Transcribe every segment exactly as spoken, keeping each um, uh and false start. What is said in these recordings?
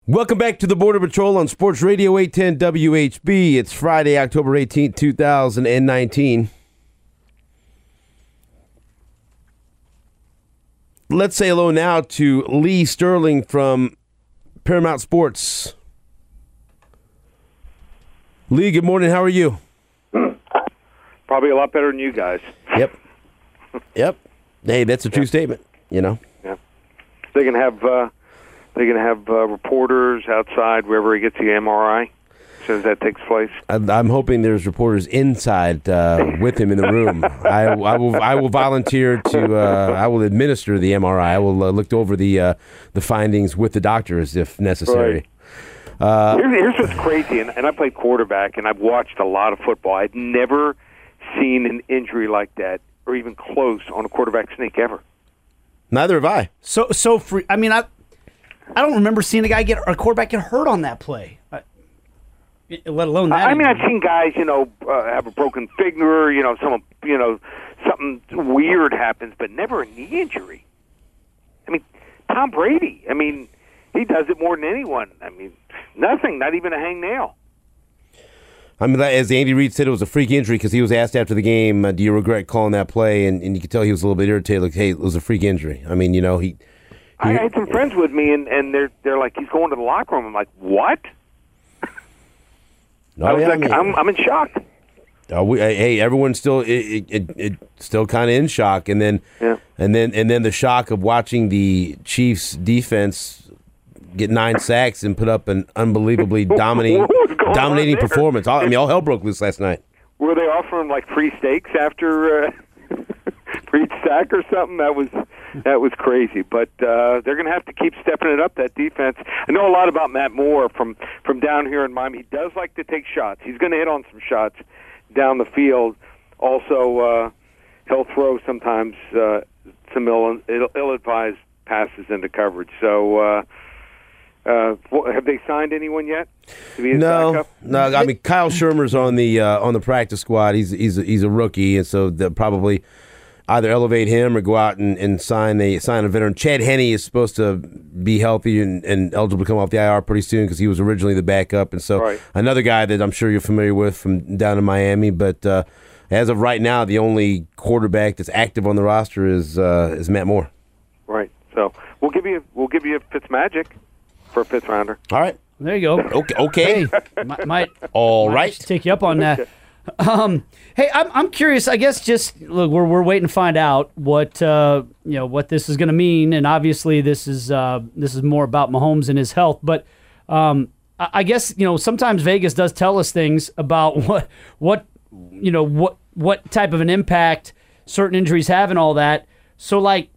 Welcome back to the Border Patrol on Sports Radio eight ten W H B. It's Friday, October eighteenth, two thousand nineteen. Let's say hello now to Lee Sterling from Paramount Sports. Lee, good morning. How are you? Probably a lot better than you guys. Yep. Yep. Hey, that's a true yeah. statement, you know. Yeah. They can have... Uh, They're going to have uh, reporters outside wherever he gets the M R I as soon as that takes place. I'm hoping there's reporters inside uh, with him in the room. I, I will. I will volunteer to. Uh, I will administer the M R I. I will uh, look over the uh, the findings with the doctors if necessary. Right. Uh, here's, here's what's crazy, and, and I played quarterback, and I've watched a lot of football. I'd never seen an injury like that, or even close, on a quarterback sneak ever. Neither have I. So so free. I mean, I. I don't remember seeing a guy get a quarterback get hurt on that play, I, let alone that. I mean, I've seen guys, you know, uh, have a broken finger, you know, some, you know, something weird happens, but never a knee injury. I mean, Tom Brady. I mean, he does it more than anyone. I mean, nothing, not even a hangnail. I mean, as Andy Reid said, it was a freak injury because he was asked after the game, uh, "Do you regret calling that play?" And, and you could tell he was a little bit irritated. Like, hey, it was a freak injury. I mean, you know, he. I had some friends with me, and, and they're they're like, he's going to the locker room. I'm like, what? Oh, I was yeah, like, I mean, I'm I'm in shock. Uh, we, hey, everyone's still it, it, it, it still kind of in shock, and then yeah. and then and then the shock of watching the Chiefs defense get nine sacks and put up an unbelievably dominating dominating performance. All, I mean, all hell broke loose last night. Were they offering like free steaks after uh, for each sack or something? That was. That was crazy, but uh, they're going to have to keep stepping it up, that defense. I know a lot about Matt Moore from, from down here in Miami. He does like to take shots. He's going to hit on some shots down the field. Also, uh, he'll throw sometimes uh, some ill, ill-advised passes into coverage. So uh, uh, have they signed anyone yet to be his no, backup? No. I mean, Kyle Shermer's on the uh, on the practice squad. He's he's a, he's a rookie, and so they'll probably either elevate him or go out and, and sign a sign a veteran. Chad Henne is supposed to be healthy and, and eligible to come off the I R pretty soon because he was originally the backup. And so right. another guy that I'm sure you're familiar with from down in Miami. But uh, as of right now, the only quarterback that's active on the roster is uh, is Matt Moore. Right. So we'll give you we'll give you a Fitzmagic for a fifth rounder. All right. There you go. Okay. Okay. Hey, might, might, All might right. Take you up on that. Um, hey, I'm I'm curious. I guess just look, we're we're waiting to find out what uh, you know what this is going to mean, and obviously this is uh, this is more about Mahomes and his health. But um, I, I guess you know sometimes Vegas does tell us things about what what you know what what type of an impact certain injuries have and all that. So like,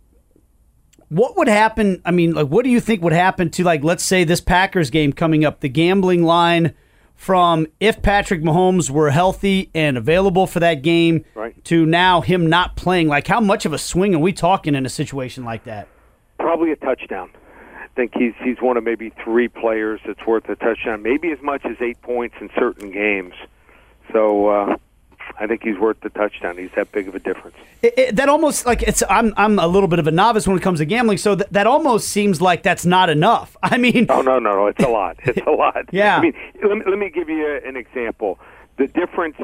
what would happen? I mean, like, what do you think would happen to, like, let's say this Packers game coming up, the gambling line from if Patrick Mahomes were healthy and available for that game right. to now him not playing? Like, how much of a swing are we talking in a situation like that? Probably a touchdown. I think he's he's one of maybe three players that's worth a touchdown, maybe as much as eight points in certain games. So uh, I think he's worth the touchdown. He's that big of a difference. It, it, that almost like it's. I'm I'm a little bit of a novice when it comes to gambling, so th- that almost seems like that's not enough. I mean, oh no no no, it's a lot. It's a lot. Yeah. I mean, let me, let me give you an example. The difference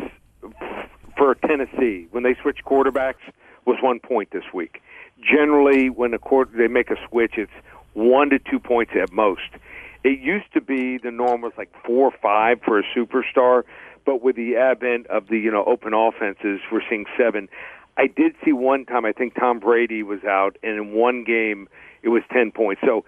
for Tennessee when they switch quarterbacks was one point this week. Generally, when a quarter, they make a switch, it's one to two points at most. It used to be the norm was like four or five for a superstar, but with the advent of the you know open offenses, we're seeing seven. I did see one time, I think Tom Brady was out, and in one game it was ten points. So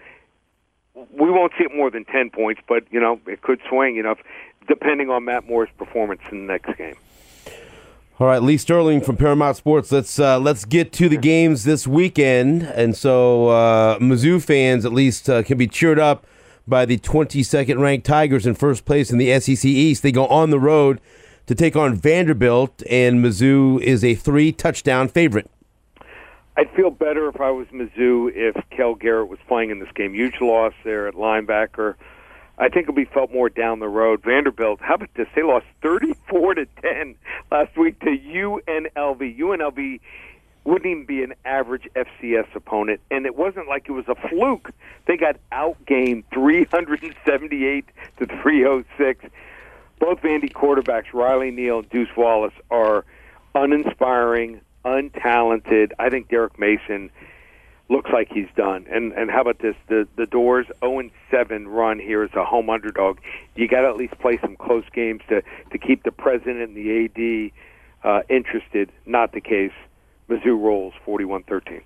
we won't see it more than ten points, but, you know, it could swing, you know, depending on Matt Moore's performance in the next game. All right, Lee Sterling from Paramount Sports. Let's uh, let's get to the games this weekend. And so uh, Mizzou fans at least uh, can be cheered up by the twenty-second ranked Tigers in first place in the S E C East. They go on the road to take on Vanderbilt, and Mizzou is a three-touchdown favorite. I'd feel better if I was Mizzou if Kel Garrett was playing in this game. Huge loss there at linebacker. I think it'll be felt more down the road. Vanderbilt, how about this? They lost thirty-four to ten last week to U N L V. U N L V wouldn't even be an average F C S opponent. And it wasn't like it was a fluke. They got outgained three seventy-eight to three oh six. Both Vandy quarterbacks, Riley Neal and Deuce Wallace, are uninspiring, untalented. I think Derek Mason looks like he's done. And and how about this? The the Doors oh and seven run here as a home underdog. You got to at least play some close games to, to keep the president and the A D uh, interested. Not the case. Mizzou rolls forty-one thirteen.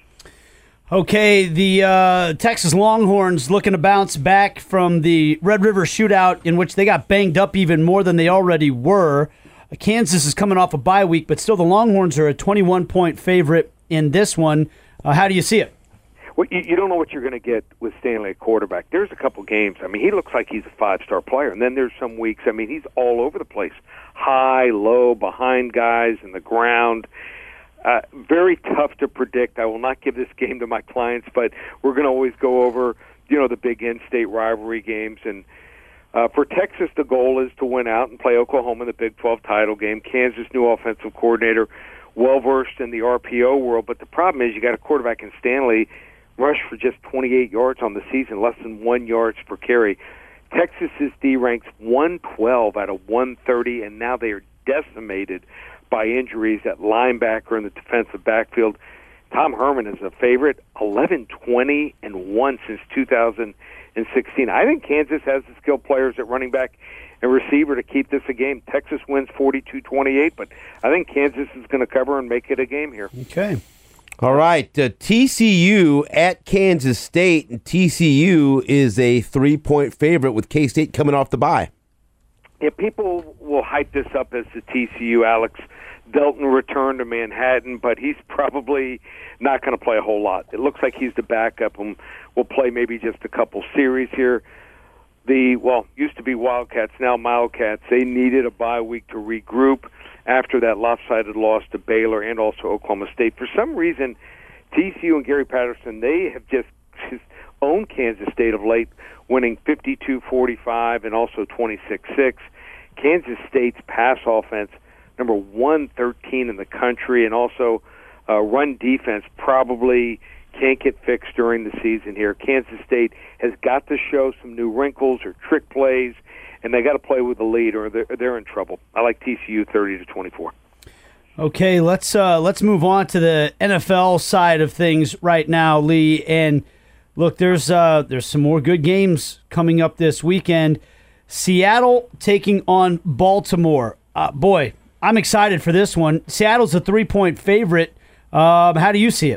Okay, the uh, Texas Longhorns looking to bounce back from the Red River shootout in which they got banged up even more than they already were. Kansas is coming off a bye week, but still the Longhorns are a twenty-one point favorite in this one. Uh, how do you see it? Well, you, you don't know what you're going to get with Stanley at quarterback. There's a couple games. I mean, he looks like he's a five-star player, and then there's some weeks. I mean, he's all over the place, high, low, behind guys, in the ground. Uh, very tough to predict. I will not give this game to my clients, but we're going to always go over, you know, the big in-state rivalry games. And uh, for Texas, the goal is to win out and play Oklahoma in the Big twelve title game. Kansas, new offensive coordinator, well-versed in the R P O world. But the problem is you got a quarterback in Stanley rush for just twenty-eight yards on the season, less than one yards per carry. Texas's D ranks one twelve out of one thirty, and now they are decimated by injuries at linebacker in the defensive backfield. Tom Herman is a favorite, eleven twenty and one since two thousand sixteen. I think Kansas has the skilled players at running back and receiver to keep this a game. Texas wins forty-two twenty-eight, but I think Kansas is going to cover and make it a game here. Okay. All right, uh, T C U at Kansas State, and T C U is a three-point favorite with K-State coming off the bye. Yeah, people will hype this up as the T C U. Alex Delton returned to Manhattan, but he's probably not going to play a whole lot. It looks like he's the backup and will play maybe just a couple series here. The, well, used to be Wildcats, now Wildcats. They needed a bye week to regroup after that lopsided loss to Baylor and also Oklahoma State. For some reason, T C U and Gary Patterson, they have just, just owned Kansas State of late, winning fifty-two forty-five and also twenty-six six. Kansas State's pass offense, number one thirteen in the country, and also uh, run defense probably can't get fixed during the season here. Kansas State has got to show some new wrinkles or trick plays, and they got to play with the lead, or they're, they're in trouble. I like T C U thirty to twenty-four. Okay, let's uh, let's move on to the N F L side of things right now, Lee. And look, there's uh, there's some more good games coming up this weekend. Seattle taking on Baltimore. Uh, boy, I'm excited for this one. Seattle's a three-point favorite. Um, how do you see it?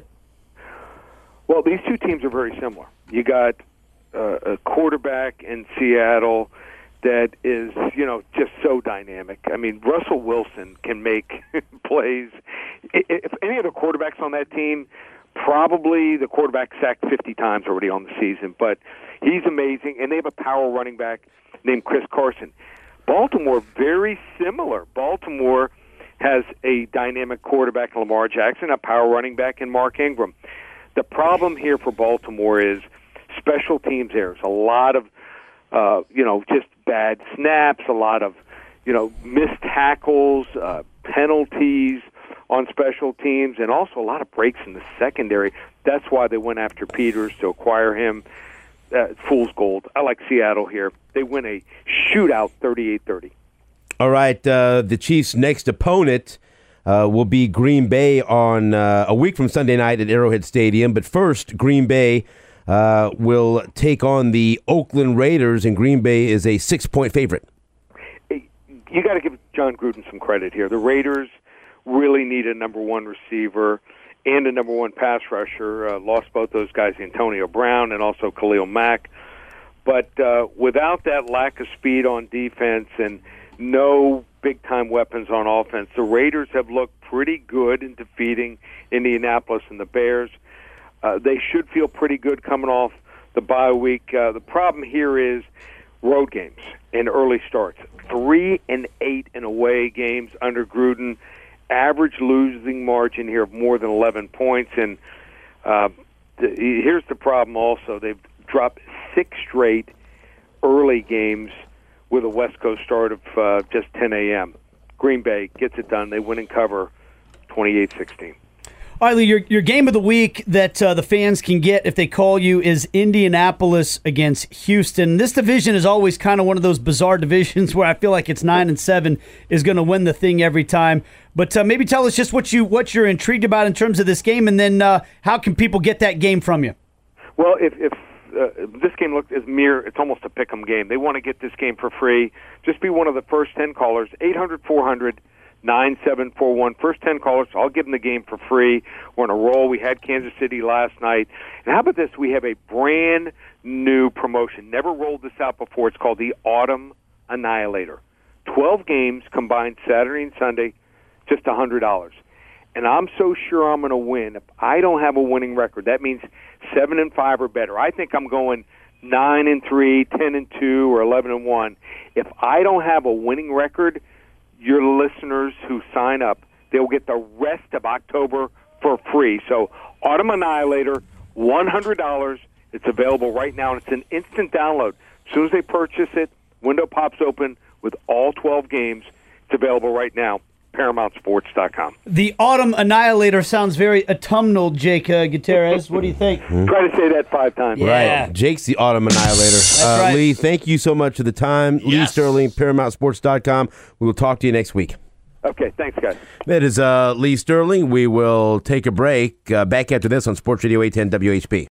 Well, these two teams are very similar. You got uh, a quarterback in Seattle that is, you know, just so dynamic. I mean, Russell Wilson can make plays. If any of the quarterbacks on that team, probably the quarterback sacked fifty times already on the season, but he's amazing, and they have a power running back named Chris Carson. Baltimore, very similar. Baltimore has a dynamic quarterback in Lamar Jackson, a power running back in Mark Ingram. The problem here for Baltimore is special teams errors. A lot of, uh, you know, just bad snaps, a lot of, you know, missed tackles, uh, penalties on special teams, and also a lot of breaks in the secondary. That's why they went after Peters to acquire him. Uh, fool's gold. I like Seattle here. They win a shootout thirty-eight thirty. All right, uh, the Chiefs' next opponent uh, will be Green Bay on uh, a week from Sunday night at Arrowhead Stadium. But first, Green Bay uh, will take on the Oakland Raiders, and Green Bay is a six-point favorite. You got to give John Gruden some credit here. The Raiders really need a number one receiver and a number one pass rusher. Uh, lost both those guys, Antonio Brown and also Khalil Mack. But uh, without that lack of speed on defense and no big-time weapons on offense, the Raiders have looked pretty good in defeating Indianapolis and the Bears. Uh, they should feel pretty good coming off the bye week. Uh, the problem here is road games and early starts. Three and eight in away games under Gruden. Average losing margin here of more than eleven points. And uh, the, here's the problem also. They've dropped six straight early games with a West Coast start of uh, just ten a.m. Green Bay gets it done. They win and cover twenty-eight sixteen. All right, Lee, your, your game of the week that uh, the fans can get if they call you is Indianapolis against Houston. This division is always kind of one of those bizarre divisions where I feel like it's nine and seven is going to win the thing every time. But uh, maybe tell us just what you what you're intrigued about in terms of this game, and then uh, how can people get that game from you? Well, if if uh, this game looks as mere, it's almost a pick 'em game. They want to get this game for free. Just be one of the first ten callers. eight hundred four hundred nine seven four one. First ten callers, I'll give them the game for free. We're on a roll. We had Kansas City last night. And how about this? We have a brand new promotion. Never rolled this out before. It's called the Autumn Annihilator. twelve games combined Saturday and Sunday, just one hundred dollars. And I'm so sure I'm going to win. If I don't have a winning record, that means seven and five or better. I think I'm going nine and three, ten and two, or eleven and one. If I don't have a winning record, your listeners who sign up, they'll get the rest of October for free. So Autumn Annihilator, one hundred dollars. It's available right now, and it's an instant download. As soon as they purchase it, window pops open with all twelve games. It's available right now, Paramount Sports dot com. The Autumn Annihilator sounds very autumnal, Jake uh, Gutierrez. What do you think? Try to say that five times. Yeah. Right. Jake's the Autumn Annihilator. Uh, right. Lee, thank you so much for the time. Lee Yes. Sterling, Paramount Sports dot com. We will talk to you next week. Okay, thanks, guys. That is uh, Lee Sterling. We will take a break. Uh, back after this on Sports Radio eight ten W H P.